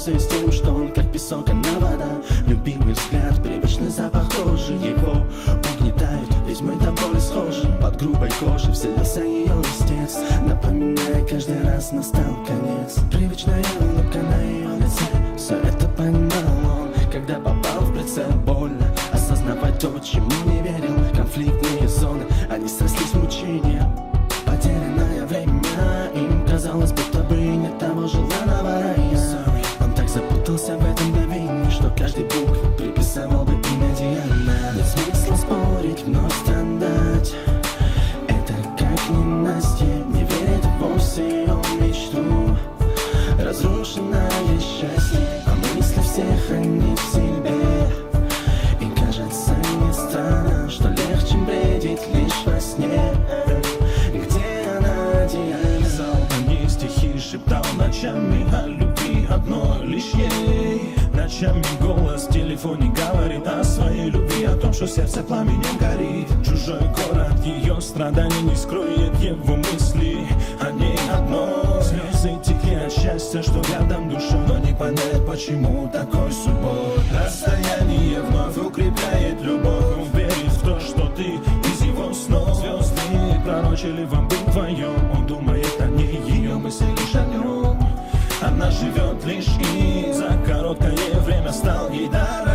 пользуясь тем, что он как песок, она вода. Любимый взгляд, привычный запах кожи, его угнетает, ведь мы до боли схожи. Под грубой кожей вселился ее листец, напоминая, каждый раз настал конец. Привычная улыбка на ее лице, все это понимал он, когда попал в прицел. Больно осознавать то, чему не верил. Конфликтные зоны, они срослись в мучения. Потерянное время, им казалось, будто бы и нет того желанного рая. Он так запутался в этом мгновении, что каждый букве приписывал бы имя Диана. Нет смысла спорить, вновь страдать. Это как ненастье, не верит вовсе ее мечту. Разрушенное счастье, а мысли все хранит в себе. И кажется не странно, что легче бредить лишь во сне. Где она, Диана? Писал мне стихи, шептал ночами о любви одной лишь ей. Ночами голос в телефоне говорит о своей любви, о том, что сердце пламенем горит. Чужой город, ее страдания не скроет его мысли о ней одной. Слезы текли от счастья, что рядом душа, но не понять, почему такой судьбой. Расстояние вновь укрепляет любовь, он верит в то, что ты из его снов. Звезды пророчили вам быть вдвоем, он думает о ней, ее мысли лишь о нем. Она живет лишь и за короткое время стал ей даром.